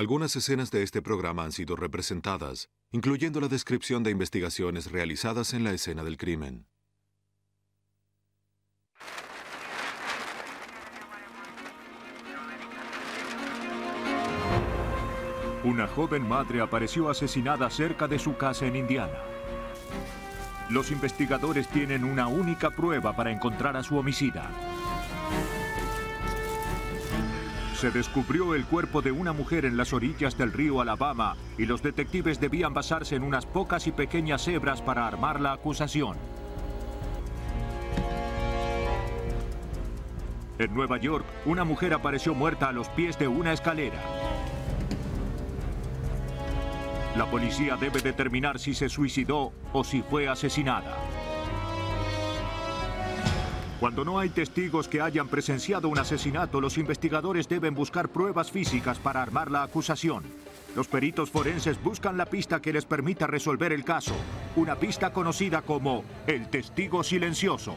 Algunas escenas de este programa han sido representadas, incluyendo la descripción de investigaciones realizadas en la escena del crimen. Una joven madre apareció asesinada cerca de su casa en Indiana. Los investigadores tienen una única prueba para encontrar a su homicida. Se descubrió el cuerpo de una mujer en las orillas del río Alabama y los detectives debían basarse en unas pocas y pequeñas hebras para armar la acusación. En Nueva York, una mujer apareció muerta a los pies de una escalera. La policía debe determinar si se suicidó o si fue asesinada. Cuando no hay testigos que hayan presenciado un asesinato, los investigadores deben buscar pruebas físicas para armar la acusación. Los peritos forenses buscan la pista que les permita resolver el caso, una pista conocida como el testigo silencioso.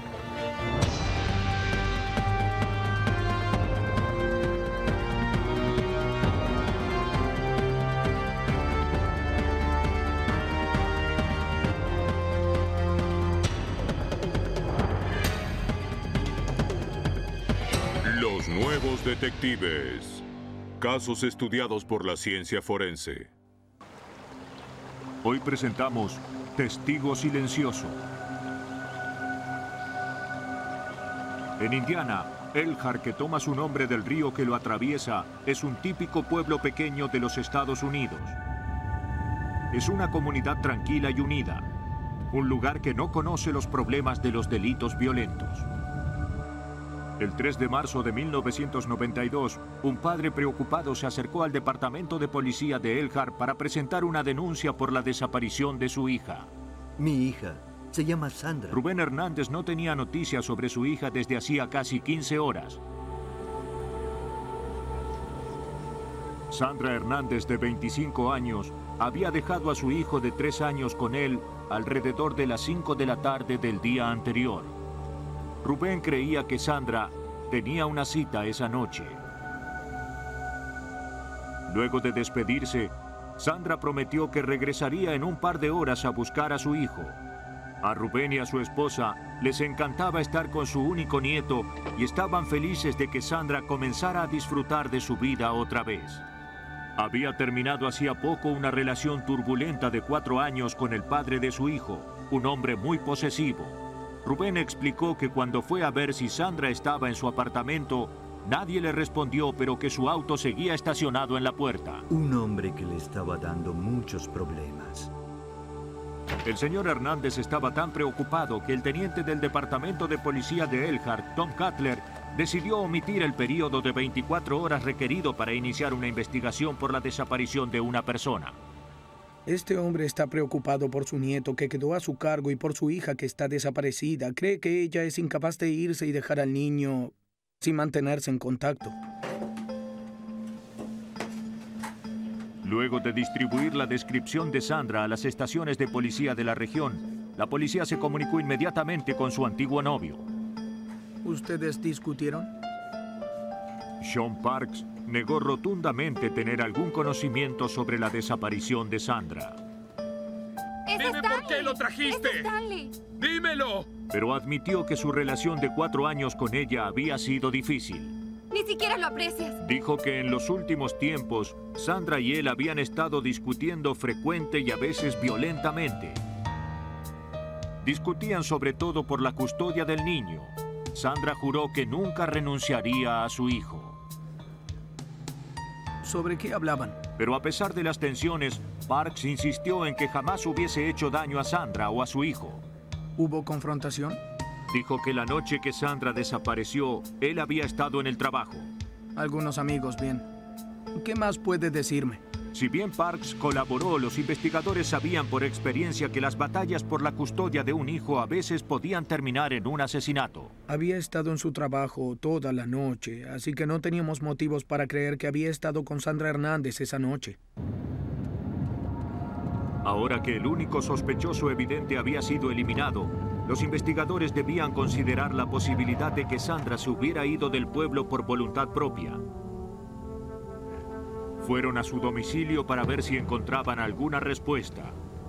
Los nuevos detectives. Casos estudiados por la ciencia forense. Hoy presentamos Testigo Silencioso. En Indiana, Elkhart, que toma su nombre del río que lo atraviesa, es un típico pueblo pequeño de los Estados Unidos. Es una comunidad tranquila y unida, un lugar que no conoce los problemas de los delitos violentos. El 3 de marzo de 1992, un padre preocupado se acercó al departamento de policía de Elkhart para presentar una denuncia por la desaparición de su hija. Mi hija se llama Sandra. Rubén Hernández no tenía noticias sobre su hija desde hacía casi 15 horas. Sandra Hernández, de 25 años, había dejado a su hijo de 3 años con él alrededor de las 5 de la tarde del día anterior. Rubén creía que Sandra tenía una cita esa noche. Luego de despedirse, Sandra prometió que regresaría en un par de horas a buscar a su hijo. A Rubén y a su esposa les encantaba estar con su único nieto y estaban felices de que Sandra comenzara a disfrutar de su vida otra vez. Había terminado hacía poco una relación turbulenta de 4 años con el padre de su hijo, un hombre muy posesivo. Rubén explicó que cuando fue a ver si Sandra estaba en su apartamento, nadie le respondió, pero que su auto seguía estacionado en la puerta. Un hombre que le estaba dando muchos problemas. El señor Hernández estaba tan preocupado que el teniente del departamento de policía de Elkhart, Tom Cutler, decidió omitir el período de 24 horas requerido para iniciar una investigación por la desaparición de una persona. Este hombre está preocupado por su nieto que quedó a su cargo y por su hija que está desaparecida. Cree que ella es incapaz de irse y dejar al niño sin mantenerse en contacto. Luego de distribuir la descripción de Sandra a las estaciones de policía de la región, la policía se comunicó inmediatamente con su antiguo novio. ¿Ustedes discutieron? Sean Parks negó rotundamente tener algún conocimiento sobre la desaparición de Sandra. ¡Dime por qué lo trajiste! ¡Dímelo! Pero admitió que su relación de 4 años con ella había sido difícil. Ni siquiera lo aprecias. Dijo que en los últimos tiempos, Sandra y él habían estado discutiendo frecuente y a veces violentamente. Discutían sobre todo por la custodia del niño. Sandra juró que nunca renunciaría a su hijo. ¿Sobre qué hablaban? Pero a pesar de las tensiones, Parks insistió en que jamás hubiese hecho daño a Sandra o a su hijo. ¿Hubo confrontación? Dijo que la noche que Sandra desapareció, él había estado en el trabajo. Algunos amigos, bien. ¿Qué más puede decirme? Si bien Parks colaboró, los investigadores sabían por experiencia que las batallas por la custodia de un hijo a veces podían terminar en un asesinato. Había estado en su trabajo toda la noche, así que no teníamos motivos para creer que había estado con Sandra Hernández esa noche. Ahora que el único sospechoso evidente había sido eliminado, los investigadores debían considerar la posibilidad de que Sandra se hubiera ido del pueblo por voluntad propia. Fueron a su domicilio para ver si encontraban alguna respuesta.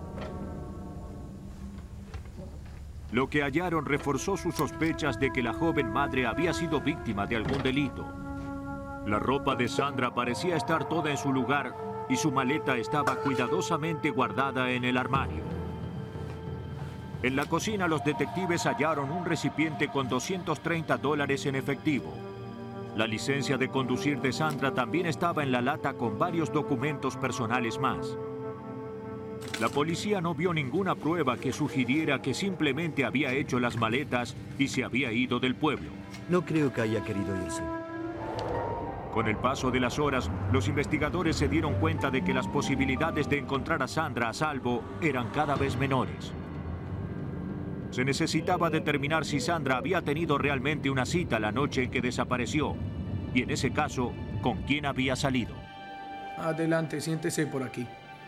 Lo que hallaron reforzó sus sospechas de que la joven madre había sido víctima de algún delito. La ropa de Sandra parecía estar toda en su lugar y su maleta estaba cuidadosamente guardada en el armario. En la cocina, los detectives hallaron un recipiente con $230 en efectivo. La licencia de conducir de Sandra también estaba en la lata con varios documentos personales más. La policía no vio ninguna prueba que sugiriera que simplemente había hecho las maletas y se había ido del pueblo. No creo que haya querido irse. Con el paso de las horas, los investigadores se dieron cuenta de que las posibilidades de encontrar a Sandra a salvo eran cada vez menores. Se necesitaba determinar si Sandra había tenido realmente una cita la noche en que desapareció, y en ese caso, con quién había salido. Adelante, siéntese por aquí.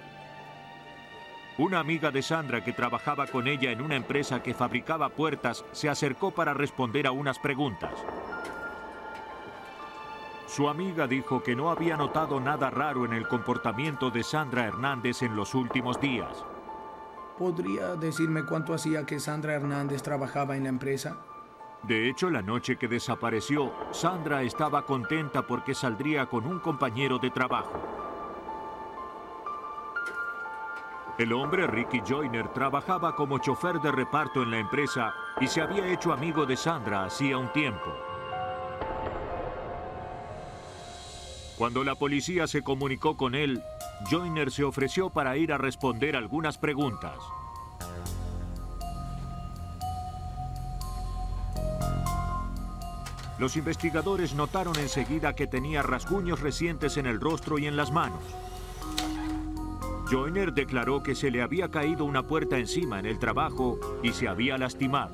Una amiga de Sandra que trabajaba con ella en una empresa que fabricaba puertas se acercó para responder a unas preguntas. Su amiga dijo que no había notado nada raro en el comportamiento de Sandra Hernández en los últimos días. ¿Podría decirme cuánto hacía que Sandra Hernández trabajaba en la empresa? De hecho, la noche que desapareció, Sandra estaba contenta porque saldría con un compañero de trabajo. El hombre, Ricky Joyner, trabajaba como chofer de reparto en la empresa y se había hecho amigo de Sandra hacía un tiempo. Cuando la policía se comunicó con él, Joyner se ofreció para ir a responder algunas preguntas. Los investigadores notaron enseguida que tenía rasguños recientes en el rostro y en las manos. Joyner declaró que se le había caído una puerta encima en el trabajo y se había lastimado.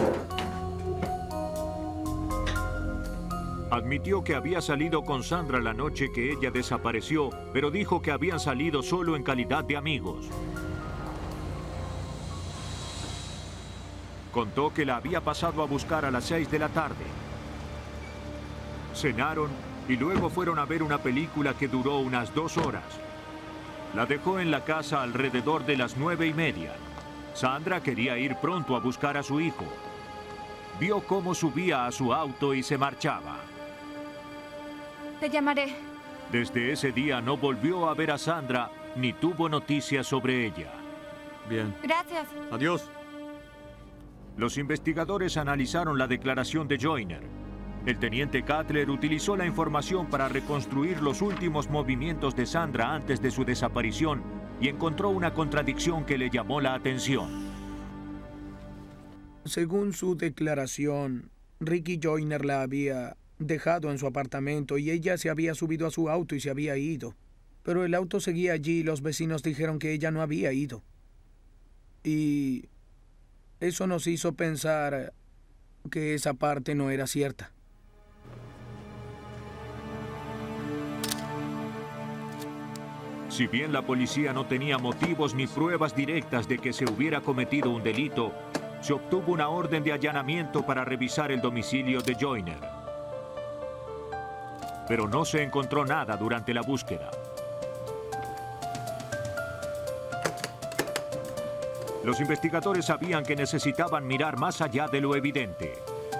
Admitió que había salido con Sandra la noche que ella desapareció, pero dijo que habían salido solo en calidad de amigos. Contó que la había pasado a buscar a las 6 de la tarde. Cenaron y luego fueron a ver una película que duró unas 2 horas. La dejó en la casa alrededor de las 9:30. Sandra quería ir pronto a buscar a su hijo. Vio cómo subía a su auto y se marchaba. Te llamaré. Desde ese día no volvió a ver a Sandra ni tuvo noticias sobre ella. Bien. Gracias. Adiós. Los investigadores analizaron la declaración de Joyner. El teniente Cutler utilizó la información para reconstruir los últimos movimientos de Sandra antes de su desaparición y encontró una contradicción que le llamó la atención. Según su declaración, Ricky Joyner la había dejado en su apartamento y ella se había subido a su auto y se había ido. Pero el auto seguía allí y los vecinos dijeron que ella no había ido. Y eso nos hizo pensar que esa parte no era cierta. Si bien la policía no tenía motivos ni pruebas directas de que se hubiera cometido un delito, se obtuvo una orden de allanamiento para revisar el domicilio de Joyner. Pero no se encontró nada durante la búsqueda. Los investigadores sabían que necesitaban mirar más allá de lo evidente.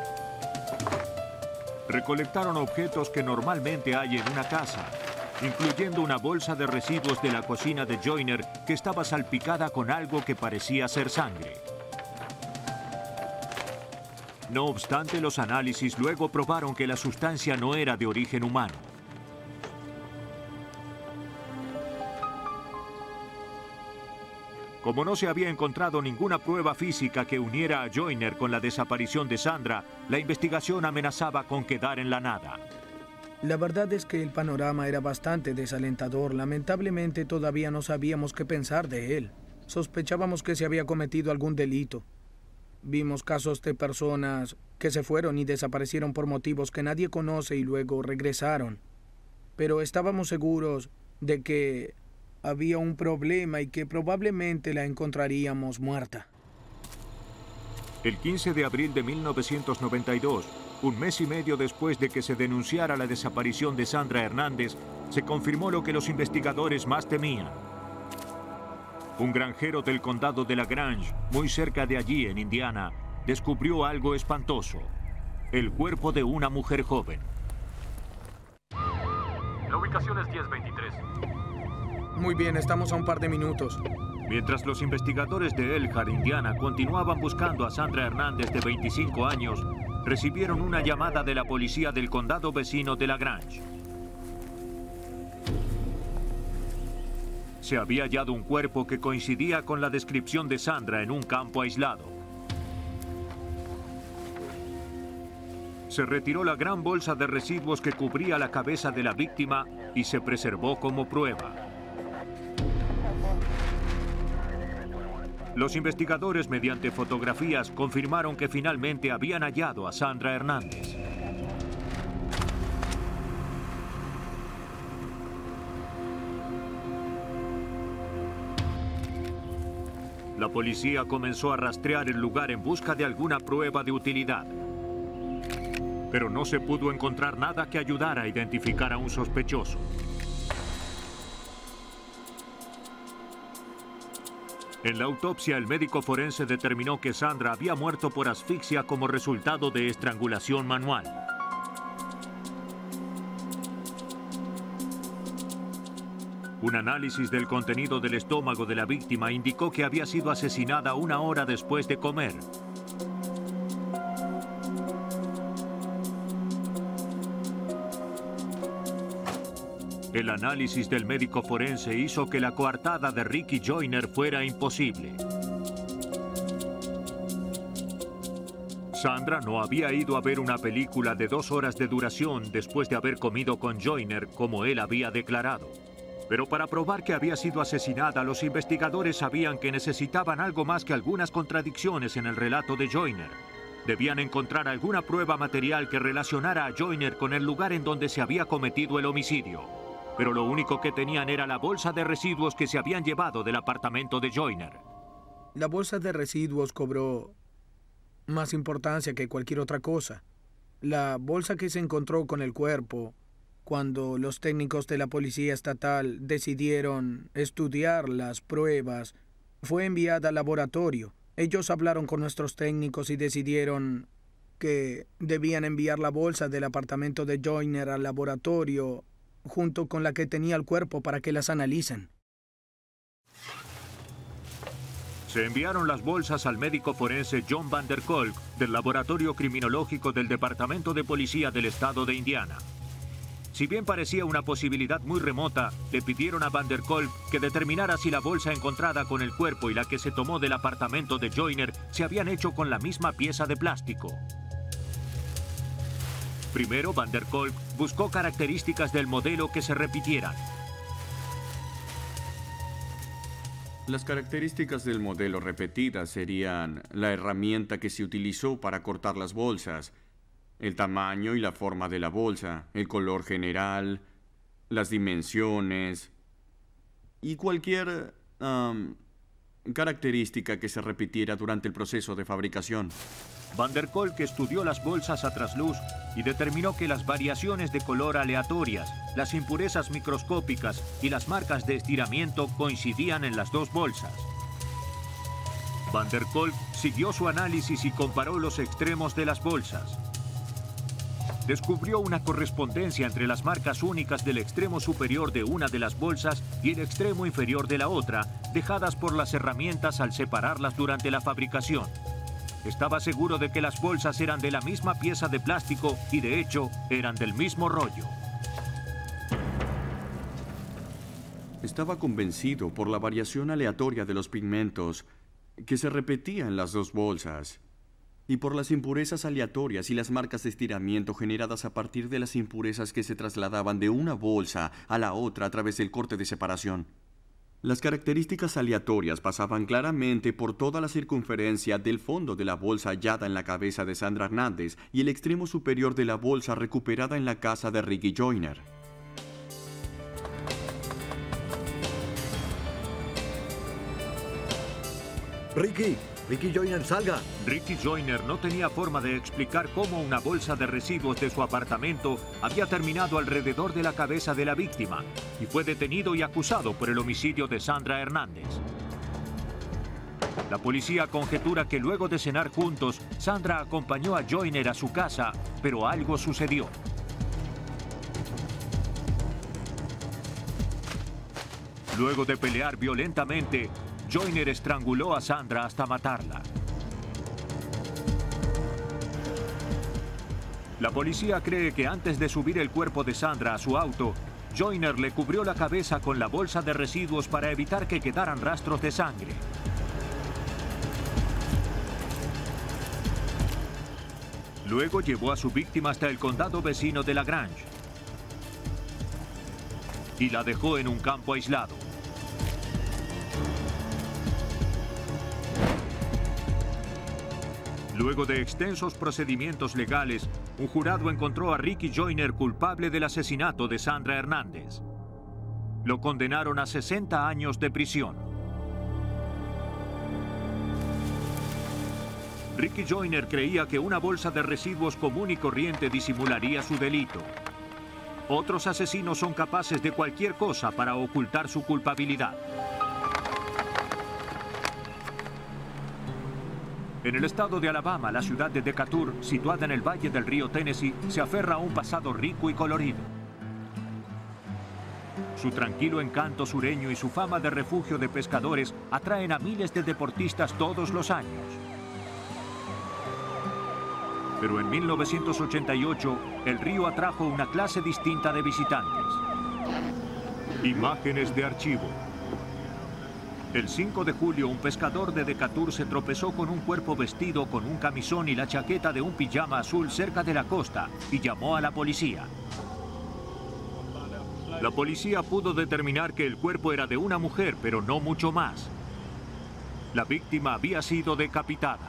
Recolectaron objetos que normalmente hay en una casa, incluyendo una bolsa de residuos de la cocina de Joyner que estaba salpicada con algo que parecía ser sangre. No obstante, los análisis luego probaron que la sustancia no era de origen humano. Como no se había encontrado ninguna prueba física que uniera a Joyner con la desaparición de Sandra, la investigación amenazaba con quedar en la nada. La verdad es que el panorama era bastante desalentador. Lamentablemente todavía no sabíamos qué pensar de él. Sospechábamos que se había cometido algún delito. Vimos casos de personas que se fueron y desaparecieron por motivos que nadie conoce y luego regresaron. Pero estábamos seguros de que había un problema y que probablemente la encontraríamos muerta. El 15 de abril de 1992, un mes y medio después de que se denunciara la desaparición de Sandra Hernández, se confirmó lo que los investigadores más temían. Un granjero del condado de LaGrange, muy cerca de allí en Indiana, descubrió algo espantoso: el cuerpo de una mujer joven. La ubicación es 1023. Muy bien, estamos a un par de minutos. Mientras los investigadores de Elkhart, Indiana, continuaban buscando a Sandra Hernández, de 25 años, recibieron una llamada de la policía del condado vecino de LaGrange. Se había hallado un cuerpo que coincidía con la descripción de Sandra en un campo aislado. Se retiró la gran bolsa de residuos que cubría la cabeza de la víctima y se preservó como prueba. Los investigadores, mediante fotografías, confirmaron que finalmente habían hallado a Sandra Hernández. La policía comenzó a rastrear el lugar en busca de alguna prueba de utilidad. Pero no se pudo encontrar nada que ayudara a identificar a un sospechoso. En la autopsia, el médico forense determinó que Sandra había muerto por asfixia como resultado de estrangulación manual. Un análisis del contenido del estómago de la víctima indicó que había sido asesinada 1 hora después de comer. El análisis del médico forense hizo que la coartada de Ricky Joyner fuera imposible. Sandra no había ido a ver una película de 2 horas de duración después de haber comido con Joyner, como él había declarado. Pero para probar que había sido asesinada, los investigadores sabían que necesitaban algo más que algunas contradicciones en el relato de Joyner. Debían encontrar alguna prueba material que relacionara a Joyner con el lugar en donde se había cometido el homicidio. Pero lo único que tenían era la bolsa de residuos que se habían llevado del apartamento de Joyner. La bolsa de residuos cobró más importancia que cualquier otra cosa. La bolsa que se encontró con el cuerpo, cuando los técnicos de la policía estatal decidieron estudiar las pruebas, fue enviada al laboratorio. Ellos hablaron con nuestros técnicos y decidieron que debían enviar la bolsa del apartamento de Joyner al laboratorio junto con la que tenía el cuerpo para que las analicen. Se enviaron las bolsas al médico forense John Van Der Kolk del Laboratorio Criminológico del Departamento de Policía del Estado de Indiana. Si bien parecía una posibilidad muy remota, le pidieron a Van Der Kolk que determinara si la bolsa encontrada con el cuerpo y la que se tomó del apartamento de Joyner se habían hecho con la misma pieza de plástico. Primero, Van Der Kolk buscó características del modelo que se repitieran. Las características del modelo repetidas serían la herramienta que se utilizó para cortar las bolsas, el tamaño y la forma de la bolsa, el color general, las dimensiones y cualquier característica que se repitiera durante el proceso de fabricación. Van Der Kolk estudió las bolsas a trasluz y determinó que las variaciones de color aleatorias, las impurezas microscópicas y las marcas de estiramiento coincidían en las dos bolsas. Van Der Kolk siguió su análisis y comparó los extremos de las bolsas. Descubrió una correspondencia entre las marcas únicas del extremo superior de una de las bolsas y el extremo inferior de la otra, dejadas por las herramientas al separarlas durante la fabricación. Estaba seguro de que las bolsas eran de la misma pieza de plástico y, de hecho, eran del mismo rollo. Estaba convencido por la variación aleatoria de los pigmentos que se repetía en las dos bolsas y por las impurezas aleatorias y las marcas de estiramiento generadas a partir de las impurezas que se trasladaban de una bolsa a la otra a través del corte de separación. Las características aleatorias pasaban claramente por toda la circunferencia del fondo de la bolsa hallada en la cabeza de Sandra Hernández y el extremo superior de la bolsa recuperada en la casa de Ricky Joyner. Ricky, Ricky Joyner, salga. Ricky Joyner no tenía forma de explicar cómo una bolsa de residuos de su apartamento había terminado alrededor de la cabeza de la víctima y fue detenido y acusado por el homicidio de Sandra Hernández. La policía conjetura que luego de cenar juntos, Sandra acompañó a Joyner a su casa, pero algo sucedió. Luego de pelear violentamente, Joyner estranguló a Sandra hasta matarla. La policía cree que antes de subir el cuerpo de Sandra a su auto, Joyner le cubrió la cabeza con la bolsa de residuos para evitar que quedaran rastros de sangre. Luego llevó a su víctima hasta el condado vecino de LaGrange y la dejó en un campo aislado. Luego de extensos procedimientos legales, un jurado encontró a Ricky Joyner culpable del asesinato de Sandra Hernández. Lo condenaron a 60 años de prisión. Ricky Joyner creía que una bolsa de residuos común y corriente disimularía su delito. Otros asesinos son capaces de cualquier cosa para ocultar su culpabilidad. En el estado de Alabama, la ciudad de Decatur, situada en el valle del río Tennessee, se aferra a un pasado rico y colorido. Su tranquilo encanto sureño y su fama de refugio de pescadores atraen a miles de deportistas todos los años. Pero en 1988, el río atrajo una clase distinta de visitantes. Imágenes de archivo. El 5 de julio, un pescador de Decatur se tropezó con un cuerpo vestido con un camisón y la chaqueta de un pijama azul cerca de la costa y llamó a la policía. La policía pudo determinar que el cuerpo era de una mujer, pero no mucho más. La víctima había sido decapitada.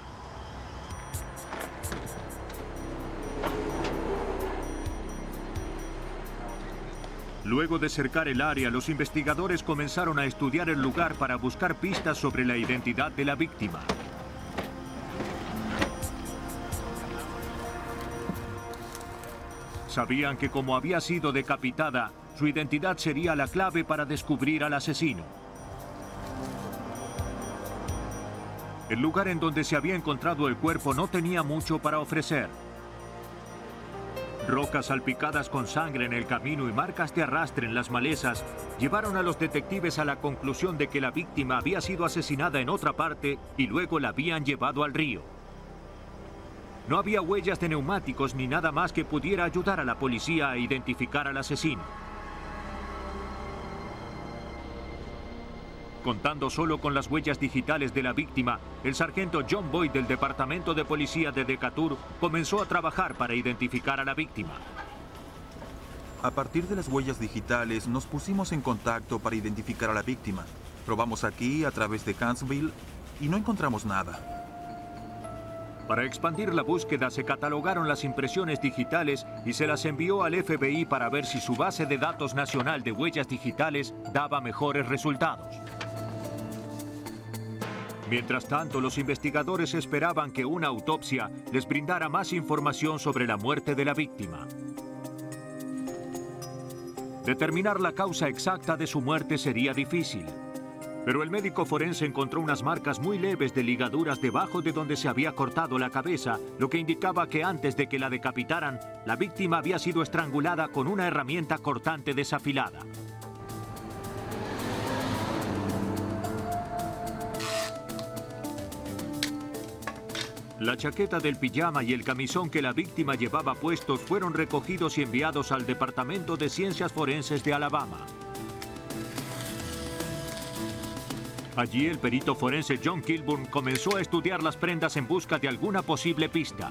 Luego de cercar el área, los investigadores comenzaron a estudiar el lugar para buscar pistas sobre la identidad de la víctima. Sabían que como había sido decapitada, su identidad sería la clave para descubrir al asesino. El lugar en donde se había encontrado el cuerpo no tenía mucho para ofrecer. Rocas salpicadas con sangre en el camino y marcas de arrastre en las malezas llevaron a los detectives a la conclusión de que la víctima había sido asesinada en otra parte y luego la habían llevado al río. No había huellas de neumáticos ni nada más que pudiera ayudar a la policía a identificar al asesino. Contando solo con las huellas digitales de la víctima, el sargento John Boyd del Departamento de Policía de Decatur comenzó a trabajar para identificar a la víctima. A partir de las huellas digitales, nos pusimos en contacto para identificar a la víctima. Probamos aquí, a través de Huntsville, y no encontramos nada. Para expandir la búsqueda, se catalogaron las impresiones digitales y se las envió al FBI para ver si su base de datos nacional de huellas digitales daba mejores resultados. Mientras tanto, los investigadores esperaban que una autopsia les brindara más información sobre la muerte de la víctima. Determinar la causa exacta de su muerte sería difícil, pero el médico forense encontró unas marcas muy leves de ligaduras debajo de donde se había cortado la cabeza, lo que indicaba que antes de que la decapitaran, la víctima había sido estrangulada con una herramienta cortante desafilada. La chaqueta del pijama y el camisón que la víctima llevaba puestos fueron recogidos y enviados al Departamento de Ciencias Forenses de Alabama. Allí el perito forense John Kilburn comenzó a estudiar las prendas en busca de alguna posible pista.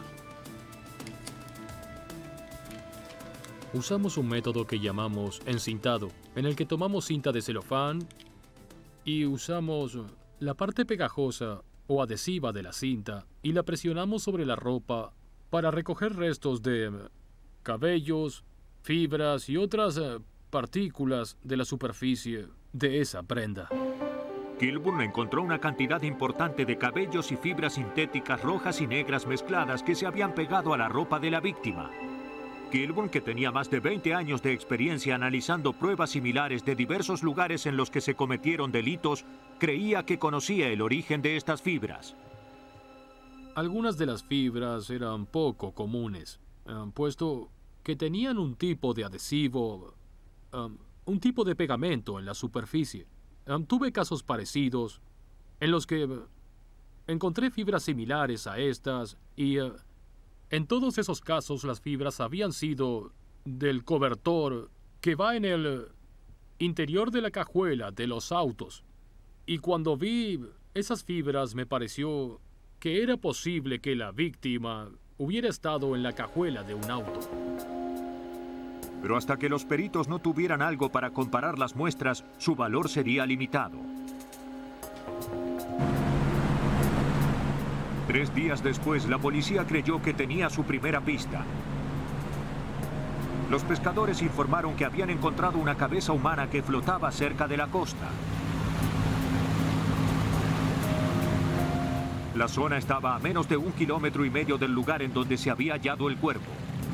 Usamos un método que llamamos encintado, en el que tomamos cinta de celofán y usamos la parte pegajosa o adhesiva de la cinta y la presionamos sobre la ropa para recoger restos de cabellos, fibras y otras partículas de la superficie de esa prenda. Kilburn encontró una cantidad importante de cabellos y fibras sintéticas rojas y negras mezcladas que se habían pegado a la ropa de la víctima. Kilburn, que tenía más de 20 años de experiencia analizando pruebas similares de diversos lugares en los que se cometieron delitos, creía que conocía el origen de estas fibras. Algunas de las fibras eran poco comunes, puesto que tenían un tipo de adhesivo, un tipo de pegamento en la superficie. Tuve casos parecidos en los que encontré fibras similares a estas y en todos esos casos las fibras habían sido del cobertor que va en el interior de la cajuela de los autos. Y cuando vi esas fibras me pareció que era posible que la víctima hubiera estado en la cajuela de un auto. Pero hasta que los peritos no tuvieran algo para comparar las muestras, su valor sería limitado. 3 días después, la policía creyó que tenía su primera pista. Los pescadores informaron que habían encontrado una cabeza humana que flotaba cerca de la costa. La zona estaba a menos de 1,5 kilómetros del lugar en donde se había hallado el cuerpo.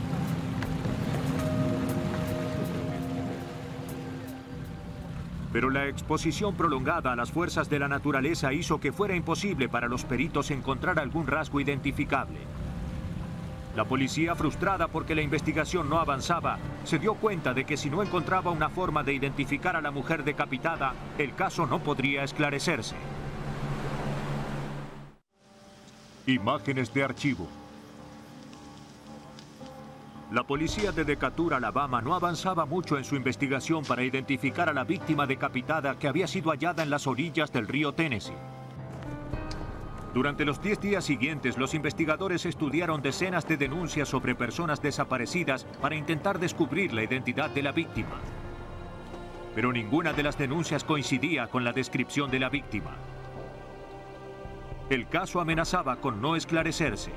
Pero la exposición prolongada a las fuerzas de la naturaleza hizo que fuera imposible para los peritos encontrar algún rasgo identificable. La policía, frustrada porque la investigación no avanzaba, se dio cuenta de que si no encontraba una forma de identificar a la mujer decapitada, el caso no podría esclarecerse. Imágenes de archivo. La policía de Decatur, Alabama, no avanzaba mucho en su investigación para identificar a la víctima decapitada que había sido hallada en las orillas del río Tennessee. Durante los 10 días siguientes, los investigadores estudiaron decenas de denuncias sobre personas desaparecidas para intentar descubrir la identidad de la víctima. Pero ninguna de las denuncias coincidía con la descripción de la víctima. El caso amenazaba con no esclarecerse.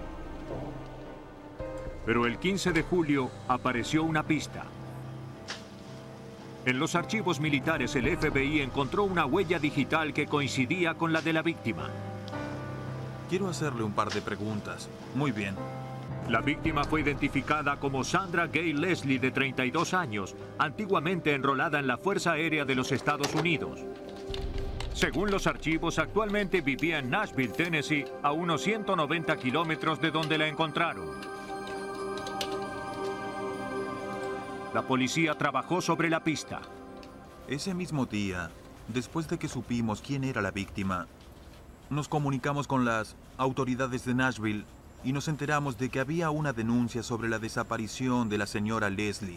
Pero el 15 de julio apareció una pista. En los archivos militares, el FBI encontró una huella digital que coincidía con la de la víctima. Quiero hacerle un par de preguntas. Muy bien. La víctima fue identificada como Sandra Gay Leslie, de 32 años, antiguamente enrolada en la Fuerza Aérea de los Estados Unidos. Según los archivos, actualmente vivía en Nashville, Tennessee, a unos 190 kilómetros de donde la encontraron. La policía trabajó sobre la pista. Ese mismo día, después de que supimos quién era la víctima, nos comunicamos con las autoridades de Nashville y nos enteramos de que había una denuncia sobre la desaparición de la señora Leslie.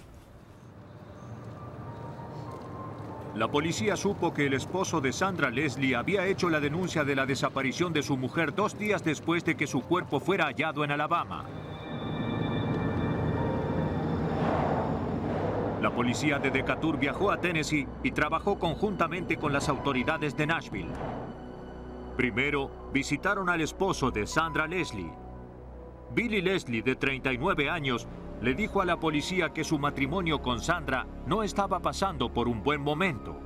La policía supo que el esposo de Sandra Leslie había hecho la denuncia de la desaparición de su mujer 2 días después de que su cuerpo fuera hallado en Alabama. La policía de Decatur viajó a Tennessee y trabajó conjuntamente con las autoridades de Nashville. Primero, visitaron al esposo de Sandra Leslie. Billy Leslie, de 39 años, le dijo a la policía que su matrimonio con Sandra no estaba pasando por un buen momento.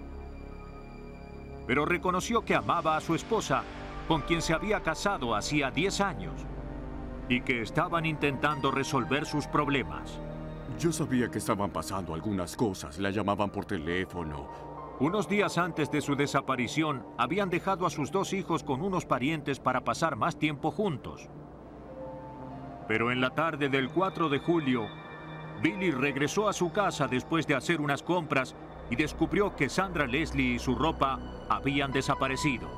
Pero reconoció que amaba a su esposa, con quien se había casado hacía 10 años, y que estaban intentando resolver sus problemas. Yo sabía que estaban pasando algunas cosas. La llamaban por teléfono. Unos días antes de su desaparición, habían dejado a sus 2 hijos con unos parientes para pasar más tiempo juntos. Pero en la tarde del 4 de julio, Billy regresó a su casa después de hacer unas compras y descubrió que Sandra Leslie y su ropa habían desaparecido.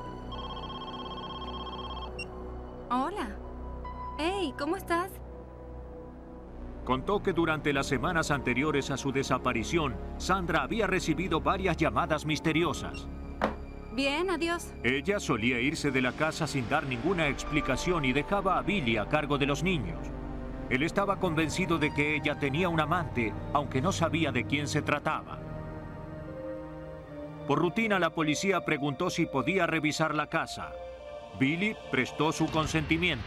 Hola. Hey, ¿cómo estás? Contó que durante las semanas anteriores a su desaparición, Sandra había recibido varias llamadas misteriosas. Bien, adiós. Ella solía irse de la casa sin dar ninguna explicación y dejaba a Billy a cargo de los niños. Él estaba convencido de que ella tenía un amante, aunque no sabía de quién se trataba. Por rutina, la policía preguntó si podía revisar la casa. Billy prestó su consentimiento.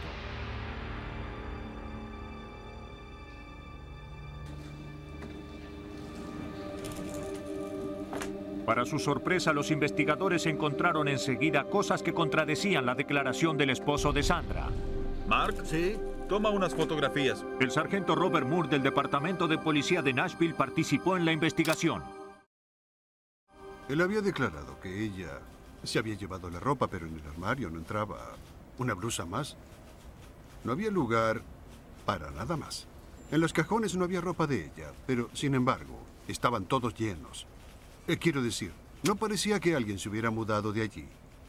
Para su sorpresa, los investigadores encontraron enseguida cosas que contradecían la declaración del esposo de Sandra. Mark, sí, toma unas fotografías. El sargento Robert Moore del Departamento de Policía de Nashville participó en la investigación. Él había declarado que ella se había llevado la ropa, pero en el armario no entraba una blusa más. No había lugar para nada más. En los cajones no había ropa de ella, pero sin embargo, estaban todos llenos. Quiero decir, no parecía que alguien se hubiera mudado de allí.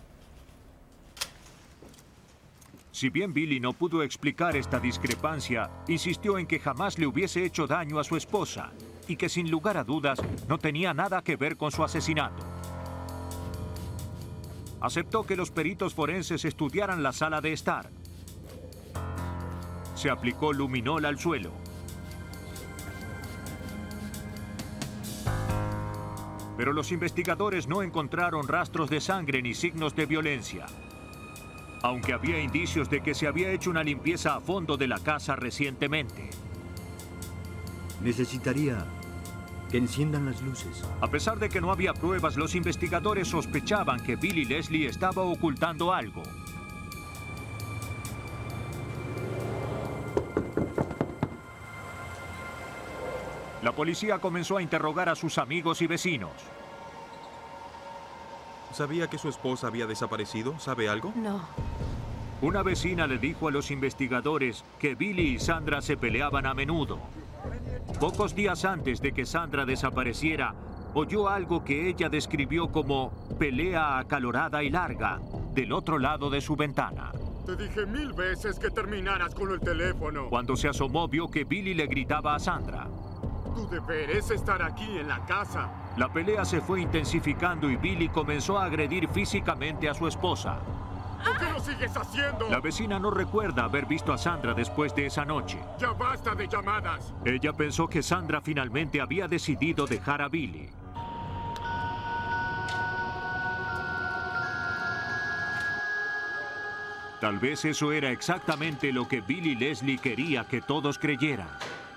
Si bien Billy no pudo explicar esta discrepancia, insistió en que jamás le hubiese hecho daño a su esposa y que sin lugar a dudas no tenía nada que ver con su asesinato. Aceptó que los peritos forenses estudiaran la sala de estar. Se aplicó luminol al suelo. Pero los investigadores no encontraron rastros de sangre ni signos de violencia, aunque había indicios de que se había hecho una limpieza a fondo de la casa recientemente. Necesitaría que enciendan las luces. A pesar de que no había pruebas, los investigadores sospechaban que Billy Leslie estaba ocultando algo. La policía comenzó a interrogar a sus amigos y vecinos. ¿Sabía que su esposa había desaparecido? ¿Sabe algo? No. Una vecina le dijo a los investigadores que Billy y Sandra se peleaban a menudo. Pocos días antes de que Sandra desapareciera, oyó algo que ella describió como pelea acalorada y larga del otro lado de su ventana. Te dije 1000 veces que terminaras con el teléfono. Cuando se asomó, vio que Billy le gritaba a Sandra. Tu deber es estar aquí en la casa. La pelea se fue intensificando y Billy comenzó a agredir físicamente a su esposa. ¿Por qué lo sigues haciendo? La vecina no recuerda haber visto a Sandra después de esa noche. Ya basta de llamadas. Ella pensó que Sandra finalmente había decidido dejar a Billy. Tal vez eso era exactamente lo que Billy Leslie quería que todos creyeran.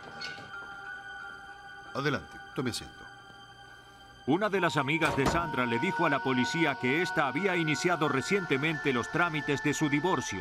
Adelante, tome asiento. Una de las amigas de Sandra le dijo a la policía que ésta había iniciado recientemente los trámites de su divorcio.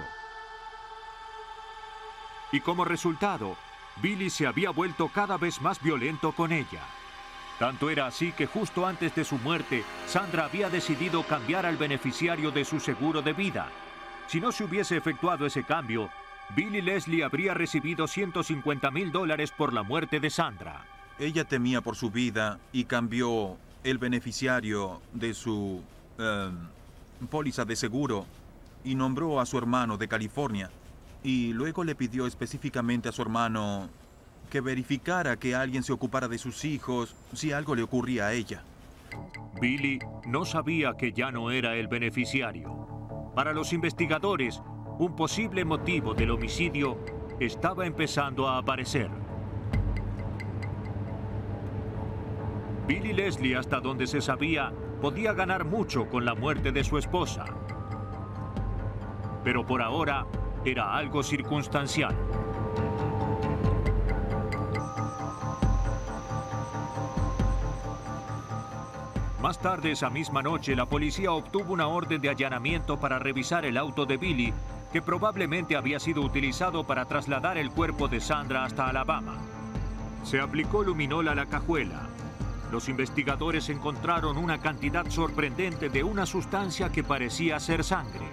Y como resultado, Billy se había vuelto cada vez más violento con ella. Tanto era así que justo antes de su muerte, Sandra había decidido cambiar al beneficiario de su seguro de vida. Si no se hubiese efectuado ese cambio, Billy Leslie habría recibido $150,000 por la muerte de Sandra. Ella temía por su vida y cambió el beneficiario de su póliza de seguro y nombró a su hermano de California. Y luego le pidió específicamente a su hermano que verificara que alguien se ocupara de sus hijos si algo le ocurría a ella. Billy no sabía que ya no era el beneficiario. Para los investigadores, un posible motivo del homicidio estaba empezando a aparecer. Billy Leslie, hasta donde se sabía, podía ganar mucho con la muerte de su esposa. Pero por ahora era algo circunstancial. Más tarde esa misma noche, la policía obtuvo una orden de allanamiento para revisar el auto de Billy, que probablemente había sido utilizado para trasladar el cuerpo de Sandra hasta Alabama. Se aplicó luminol a la cajuela. Los investigadores encontraron una cantidad sorprendente de una sustancia que parecía ser sangre.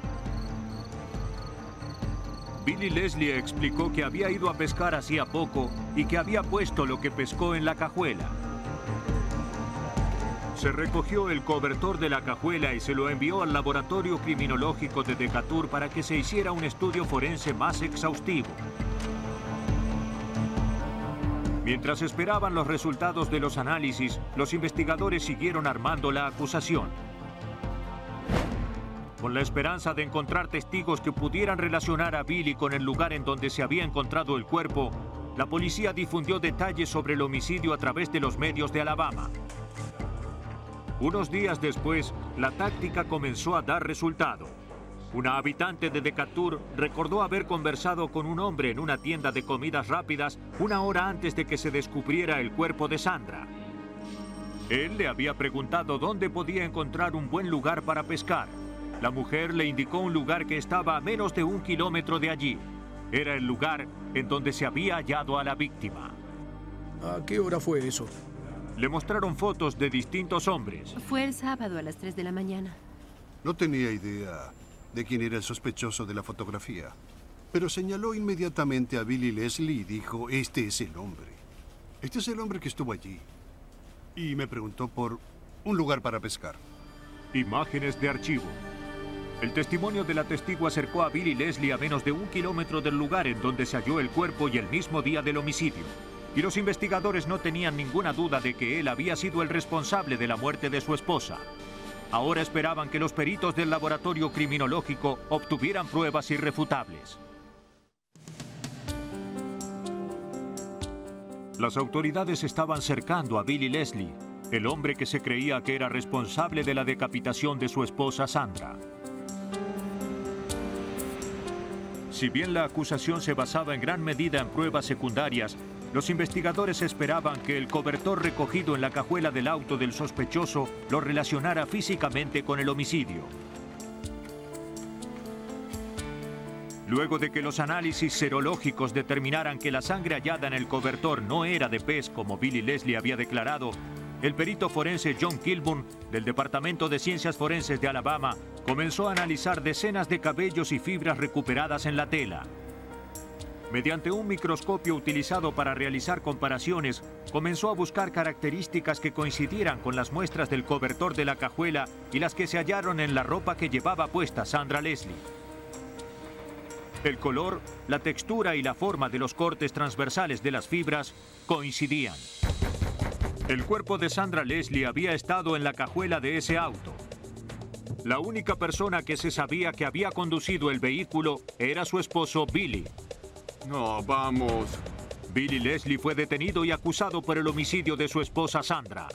Billy Leslie explicó que había ido a pescar hacía poco y que había puesto lo que pescó en la cajuela. Se recogió el cobertor de la cajuela y se lo envió al laboratorio criminológico de Decatur para que se hiciera un estudio forense más exhaustivo. Mientras esperaban los resultados de los análisis, los investigadores siguieron armando la acusación. Con la esperanza de encontrar testigos que pudieran relacionar a Billy con el lugar en donde se había encontrado el cuerpo, la policía difundió detalles sobre el homicidio a través de los medios de Alabama. Unos días después, la táctica comenzó a dar resultado. Una habitante de Decatur recordó haber conversado con un hombre en una tienda de comidas rápidas una hora antes de que se descubriera el cuerpo de Sandra. Él le había preguntado dónde podía encontrar un buen lugar para pescar. La mujer le indicó un lugar que estaba a menos de 1 kilómetro de allí. Era el lugar en donde se había hallado a la víctima. ¿A qué hora fue eso? Le mostraron fotos de distintos hombres. Fue el sábado a las 3 de la mañana. No tenía idea de quién era el sospechoso de la fotografía, pero señaló inmediatamente a Billy Leslie y dijo, este es el hombre. Este es el hombre que estuvo allí. Y me preguntó por un lugar para pescar. Imágenes de archivo. El testimonio de la testigo acercó a Billy Leslie a menos de 1 kilómetro del lugar en donde se halló el cuerpo y el mismo día del homicidio. Y los investigadores no tenían ninguna duda de que él había sido el responsable de la muerte de su esposa. Ahora esperaban que los peritos del laboratorio criminológico obtuvieran pruebas irrefutables. Las autoridades estaban cercando a Billy Leslie, el hombre que se creía que era responsable de la decapitación de su esposa Sandra. Si bien la acusación se basaba en gran medida en pruebas secundarias, los investigadores esperaban que el cobertor recogido en la cajuela del auto del sospechoso lo relacionara físicamente con el homicidio. Luego de que los análisis serológicos determinaran que la sangre hallada en el cobertor no era de pez como Billy Leslie había declarado, el perito forense John Kilburn, del Departamento de Ciencias Forenses de Alabama, comenzó a analizar decenas de cabellos y fibras recuperadas en la tela. Mediante un microscopio utilizado para realizar comparaciones, comenzó a buscar características que coincidieran con las muestras del cobertor de la cajuela y las que se hallaron en la ropa que llevaba puesta Sandra Leslie. El color, la textura y la forma de los cortes transversales de las fibras coincidían. El cuerpo de Sandra Leslie había estado en la cajuela de ese auto. La única persona que se sabía que había conducido el vehículo era su esposo Billy. No, vamos. Billy Leslie fue detenido y acusado por el homicidio de su esposa Sandra.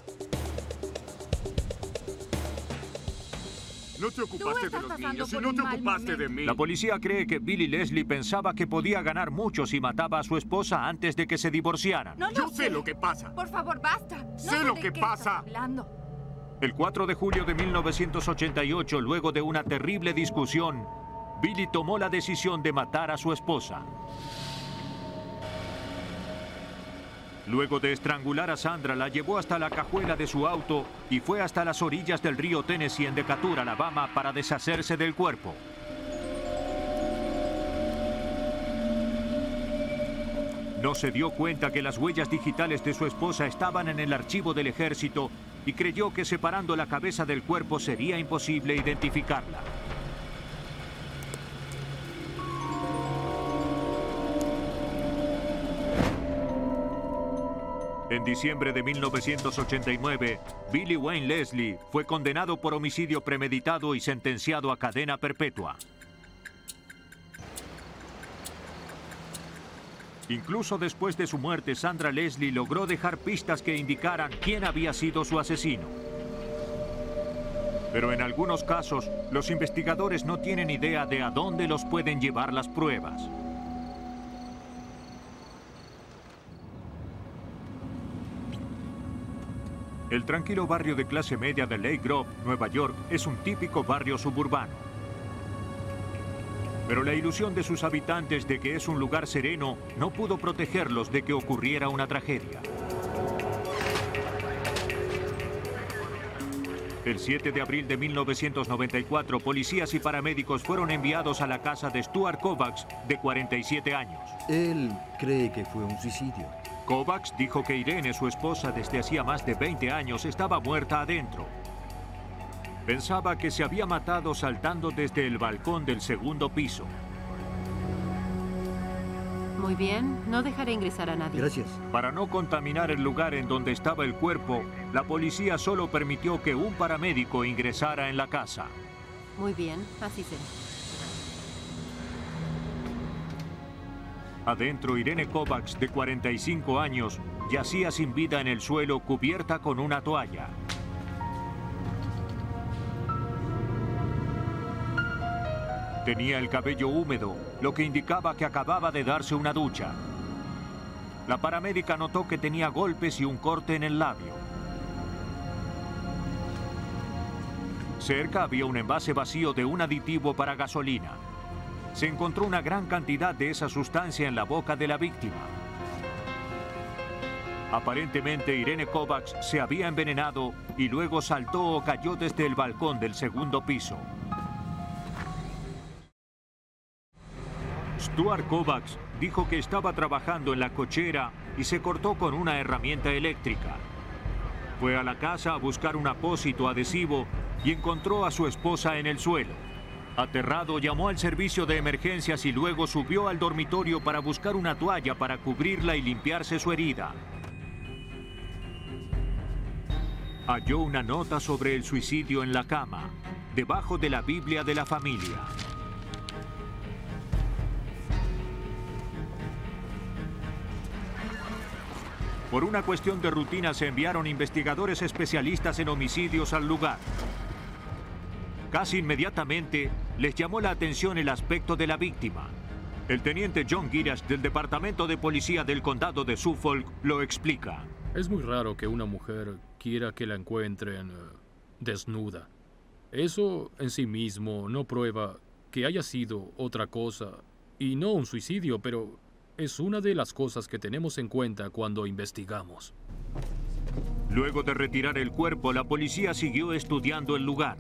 No te ocupaste de los niños y no te ocupaste de mí. La policía cree que Billy Leslie pensaba que podía ganar mucho si mataba a su esposa antes de que se divorciaran. Yo sé lo que pasa. Por favor, basta. Sé lo que pasa. El 4 de julio de 1988, luego de una terrible discusión, Billy tomó la decisión de matar a su esposa. Luego de estrangular a Sandra, la llevó hasta la cajuela de su auto y fue hasta las orillas del río Tennessee en Decatur, Alabama, para deshacerse del cuerpo. No se dio cuenta que las huellas digitales de su esposa estaban en el archivo del ejército y creyó que separando la cabeza del cuerpo sería imposible identificarla. En diciembre de 1989, Billy Wayne Leslie fue condenado por homicidio premeditado y sentenciado a cadena perpetua. Incluso después de su muerte, Sandra Leslie logró dejar pistas que indicaran quién había sido su asesino. Pero en algunos casos, los investigadores no tienen idea de a dónde los pueden llevar las pruebas. El tranquilo barrio de clase media de Lake Grove, Nueva York, es un típico barrio suburbano. Pero la ilusión de sus habitantes de que es un lugar sereno no pudo protegerlos de que ocurriera una tragedia. El 7 de abril de 1994, policías y paramédicos fueron enviados a la casa de Stuart Kovacs, de 47 años. Él cree que fue un suicidio. Kovacs dijo que Irene, su esposa desde hacía más de 20 años, estaba muerta adentro. Pensaba que se había matado saltando desde el balcón del segundo piso. Muy bien, no dejaré ingresar a nadie. Gracias. Para no contaminar el lugar en donde estaba el cuerpo, la policía solo permitió que un paramédico ingresara en la casa. Muy bien, así será. Adentro, Irene Kovacs, de 45 años, yacía sin vida en el suelo, cubierta con una toalla. Tenía el cabello húmedo, lo que indicaba que acababa de darse una ducha. La paramédica notó que tenía golpes y un corte en el labio. Cerca había un envase vacío de un aditivo para gasolina. Se encontró una gran cantidad de esa sustancia en la boca de la víctima. Aparentemente, Irene Kovacs se había envenenado y luego saltó o cayó desde el balcón del segundo piso. Stuart Kovacs dijo que estaba trabajando en la cochera y se cortó con una herramienta eléctrica. Fue a la casa a buscar un apósito adhesivo y encontró a su esposa en el suelo. Aterrado, llamó al servicio de emergencias y luego subió al dormitorio para buscar una toalla para cubrirla y limpiarse su herida. Halló una nota sobre el suicidio en la cama, debajo de la Biblia de la familia. Por una cuestión de rutina se enviaron investigadores especialistas en homicidios al lugar. Casi inmediatamente les llamó la atención el aspecto de la víctima. El teniente John Girash del Departamento de Policía del Condado de Suffolk lo explica. Es muy raro que una mujer quiera que la encuentren desnuda. Eso en sí mismo no prueba que haya sido otra cosa, y no un suicidio, pero es una de las cosas que tenemos en cuenta cuando investigamos. Luego de retirar el cuerpo, la policía siguió estudiando el lugar.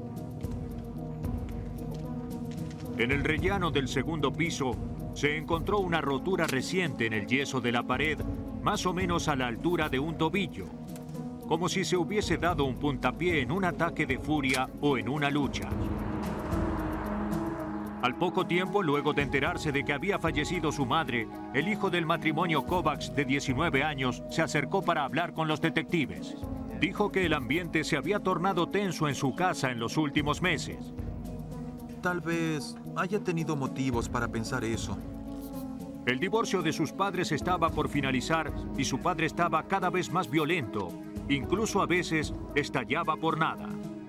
En el rellano del segundo piso se encontró una rotura reciente en el yeso de la pared, más o menos a la altura de un tobillo, como si se hubiese dado un puntapié en un ataque de furia o en una lucha. Al poco tiempo, luego de enterarse de que había fallecido su madre, el hijo del matrimonio Kovacs, de 19 años, se acercó para hablar con los detectives. Dijo que el ambiente se había tornado tenso en su casa en los últimos meses. Tal vez haya tenido motivos para pensar eso. El divorcio de sus padres estaba por finalizar y su padre estaba cada vez más violento. Incluso a veces estallaba por nada.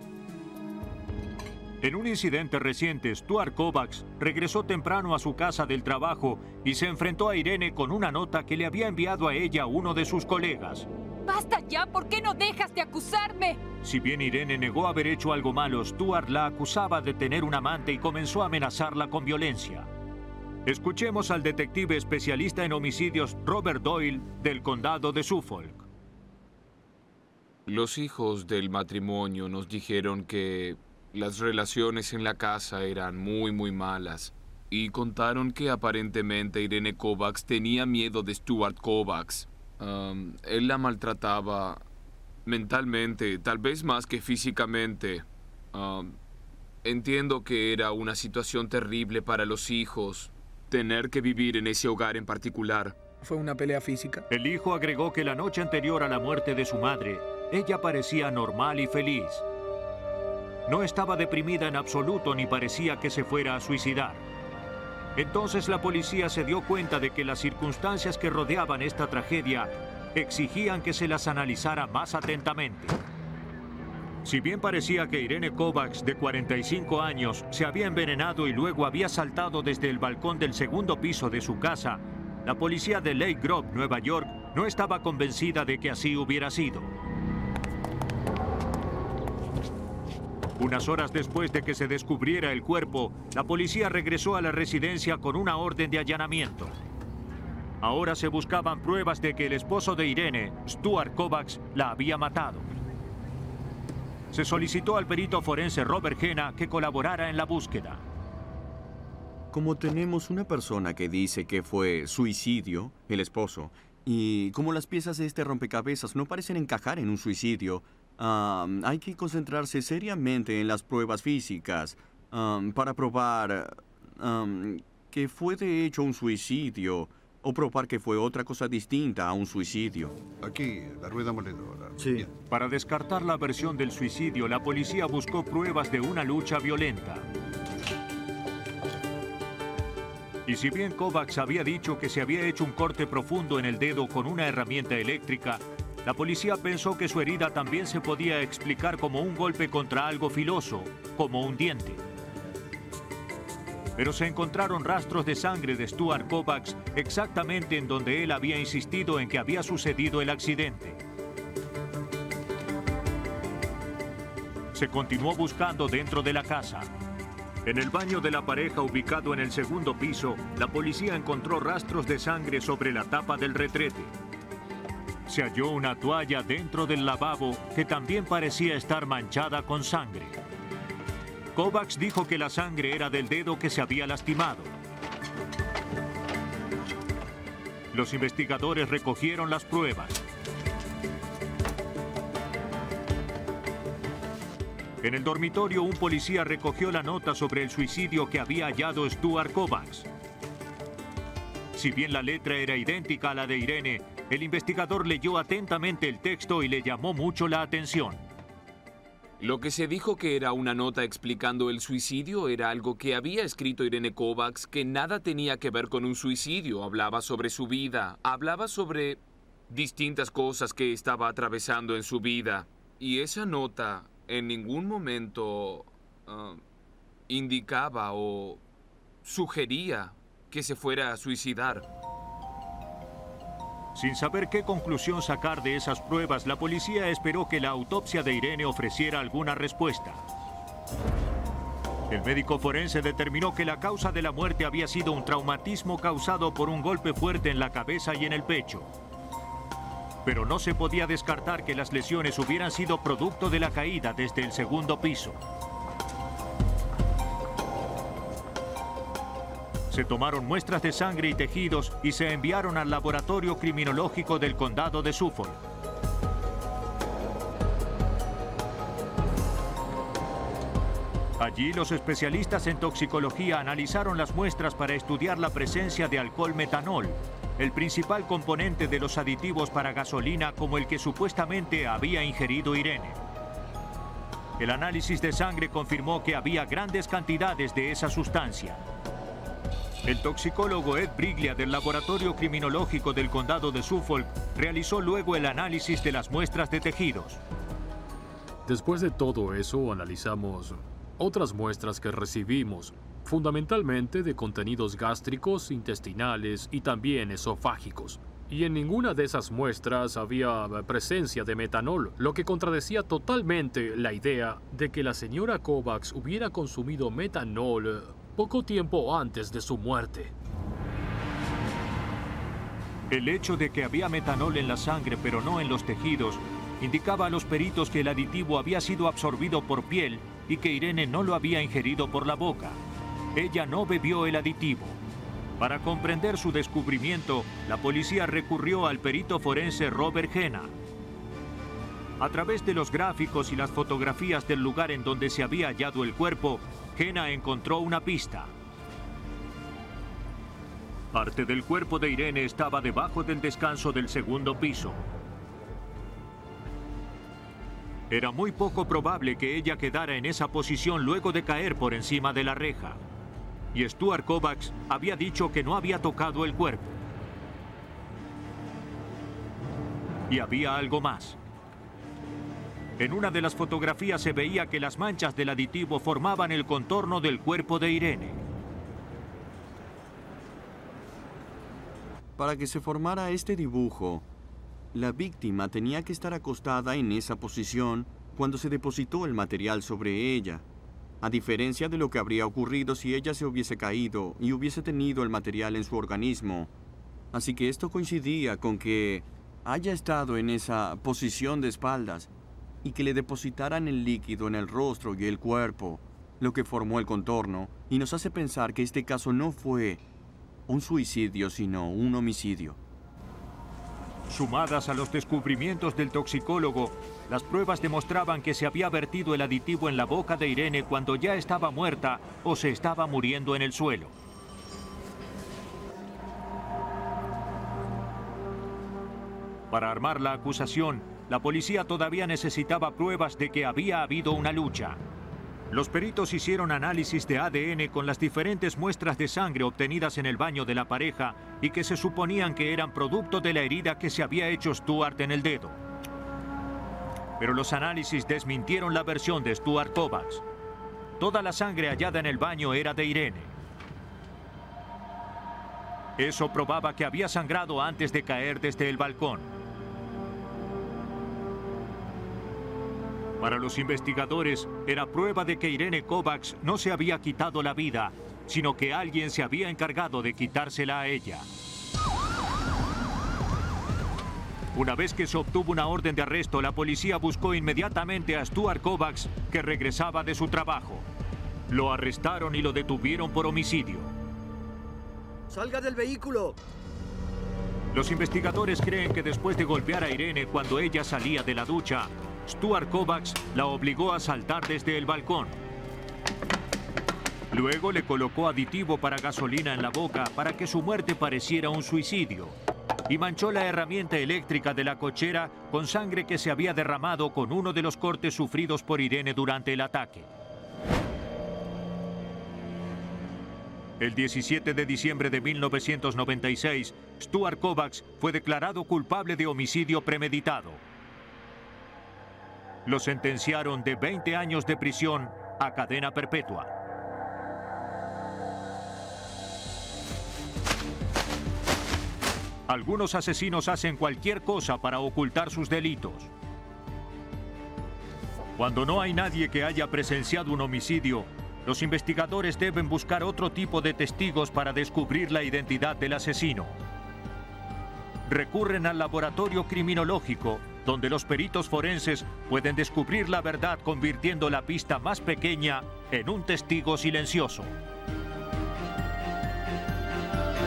En un incidente reciente, Stuart Kovacs regresó temprano a su casa del trabajo y se enfrentó a Irene con una nota que le había enviado a ella uno de sus colegas. ¡Basta ya! ¿Por qué no dejas de acusarme? Si bien Irene negó haber hecho algo malo, Stuart la acusaba de tener un amante y comenzó a amenazarla con violencia. Escuchemos al detective especialista en homicidios Robert Doyle del condado de Suffolk. Los hijos del matrimonio nos dijeron que las relaciones en la casa eran muy malas y contaron que aparentemente Irene Kovacs tenía miedo de Stuart Kovacs. Él la maltrataba mentalmente, tal vez más que físicamente. Entiendo que era una situación terrible para los hijos, tener que vivir en ese hogar en particular. ¿Fue una pelea física? El hijo agregó que la noche anterior a la muerte de su madre, ella parecía normal y feliz. No estaba deprimida en absoluto ni parecía que se fuera a suicidar. Entonces la policía se dio cuenta de que las circunstancias que rodeaban esta tragedia exigían que se las analizara más atentamente. Si bien parecía que Irene Kovacs, de 45 años, se había envenenado y luego había saltado desde el balcón del segundo piso de su casa, la policía de Lake Grove, Nueva York, no estaba convencida de que así hubiera sido. Unas horas después de que se descubriera el cuerpo, la policía regresó a la residencia con una orden de allanamiento. Ahora se buscaban pruebas de que el esposo de Irene, Stuart Kovacs, la había matado. Se solicitó al perito forense Robert Hena que colaborara en la búsqueda. Como tenemos una persona que dice que fue suicidio, el esposo, y como las piezas de este rompecabezas no parecen encajar en un suicidio, hay que concentrarse seriamente en las pruebas físicas para probar que fue de hecho un suicidio o probar que fue otra cosa distinta a un suicidio. Aquí, la rueda moledora. Sí. Bien. Para descartar la versión del suicidio, la policía buscó pruebas de una lucha violenta. Y si bien Kovacs había dicho que se había hecho un corte profundo en el dedo con una herramienta eléctrica, la policía pensó que su herida también se podía explicar como un golpe contra algo filoso, como un diente. Pero se encontraron rastros de sangre de Stuart Kovacs exactamente en donde él había insistido en que había sucedido el accidente. Se continuó buscando dentro de la casa. En el baño de la pareja ubicado en el segundo piso, la policía encontró rastros de sangre sobre la tapa del retrete. Se halló una toalla dentro del lavabo que también parecía estar manchada con sangre. Kovacs dijo que la sangre era del dedo que se había lastimado. Los investigadores recogieron las pruebas. En el dormitorio, un policía recogió la nota sobre el suicidio que había hallado Stuart Kovacs. Si bien la letra era idéntica a la de Irene, el investigador leyó atentamente el texto y le llamó mucho la atención. Lo que se dijo que era una nota explicando el suicidio era algo que había escrito Irene Kovacs, que nada tenía que ver con un suicidio. Hablaba sobre su vida, hablaba sobre distintas cosas que estaba atravesando en su vida. Y esa nota en ningún momento indicaba o sugería que se fuera a suicidar. Sin saber qué conclusión sacar de esas pruebas, la policía esperó que la autopsia de Irene ofreciera alguna respuesta. El médico forense determinó que la causa de la muerte había sido un traumatismo causado por un golpe fuerte en la cabeza y en el pecho. Pero no se podía descartar que las lesiones hubieran sido producto de la caída desde el segundo piso. Se tomaron muestras de sangre y tejidos y se enviaron al laboratorio criminológico del condado de Suffolk. Allí, los especialistas en toxicología analizaron las muestras para estudiar la presencia de alcohol metanol, el principal componente de los aditivos para gasolina como el que supuestamente había ingerido Irene. El análisis de sangre confirmó que había grandes cantidades de esa sustancia. El toxicólogo Ed Briglia del Laboratorio Criminológico del Condado de Suffolk realizó luego el análisis de las muestras de tejidos. Después de todo eso, analizamos otras muestras que recibimos, fundamentalmente de contenidos gástricos, intestinales y también esofágicos. Y en ninguna de esas muestras había presencia de metanol, lo que contradecía totalmente la idea de que la señora Kovacs hubiera consumido metanol poco tiempo antes de su muerte. El hecho de que había metanol en la sangre pero no en los tejidos indicaba a los peritos que el aditivo había sido absorbido por piel y que Irene no lo había ingerido por la boca. Ella no bebió el aditivo. Para comprender su descubrimiento, la policía recurrió al perito forense Robert Henna. A través de los gráficos y las fotografías del lugar en donde se había hallado el cuerpo, Henna encontró una pista. Parte del cuerpo de Irene estaba debajo del descanso del segundo piso. Era muy poco probable que ella quedara en esa posición luego de caer por encima de la reja. Y Stuart Kovacs había dicho que no había tocado el cuerpo. Y había algo más. En una de las fotografías se veía que las manchas del aditivo formaban el contorno del cuerpo de Irene. Para que se formara este dibujo, la víctima tenía que estar acostada en esa posición cuando se depositó el material sobre ella, a diferencia de lo que habría ocurrido si ella se hubiese caído y hubiese tenido el material en su organismo. Así que esto coincidía con que haya estado en esa posición de espaldas y que le depositaran el líquido en el rostro y el cuerpo, lo que formó el contorno, y nos hace pensar que este caso no fue un suicidio, sino un homicidio. Sumadas a los descubrimientos del toxicólogo, las pruebas demostraban que se había vertido el aditivo en la boca de Irene cuando ya estaba muerta o se estaba muriendo en el suelo. Para armar la acusación, la policía todavía necesitaba pruebas de que había habido una lucha. Los peritos hicieron análisis de ADN con las diferentes muestras de sangre obtenidas en el baño de la pareja y que se suponían que eran producto de la herida que se había hecho Stuart en el dedo. Pero los análisis desmintieron la versión de Stuart Kovacs. Toda la sangre hallada en el baño era de Irene. Eso probaba que había sangrado antes de caer desde el balcón. Para los investigadores, era prueba de que Irene Kovacs no se había quitado la vida, sino que alguien se había encargado de quitársela a ella. Una vez que se obtuvo una orden de arresto, la policía buscó inmediatamente a Stuart Kovacs, que regresaba de su trabajo. Lo arrestaron y lo detuvieron por homicidio. ¡Salga del vehículo! Los investigadores creen que después de golpear a Irene cuando ella salía de la ducha, Stuart Kovacs la obligó a saltar desde el balcón. Luego le colocó aditivo para gasolina en la boca para que su muerte pareciera un suicidio. Y manchó la herramienta eléctrica de la cochera con sangre que se había derramado con uno de los cortes sufridos por Irene durante el ataque. El 17 de diciembre de 1996, Stuart Kovacs fue declarado culpable de homicidio premeditado. Lo sentenciaron de 20 años de prisión a cadena perpetua. Algunos asesinos hacen cualquier cosa para ocultar sus delitos. Cuando no hay nadie que haya presenciado un homicidio, los investigadores deben buscar otro tipo de testigos para descubrir la identidad del asesino. Recurren al laboratorio criminológico, donde los peritos forenses pueden descubrir la verdad convirtiendo la pista más pequeña en un testigo silencioso.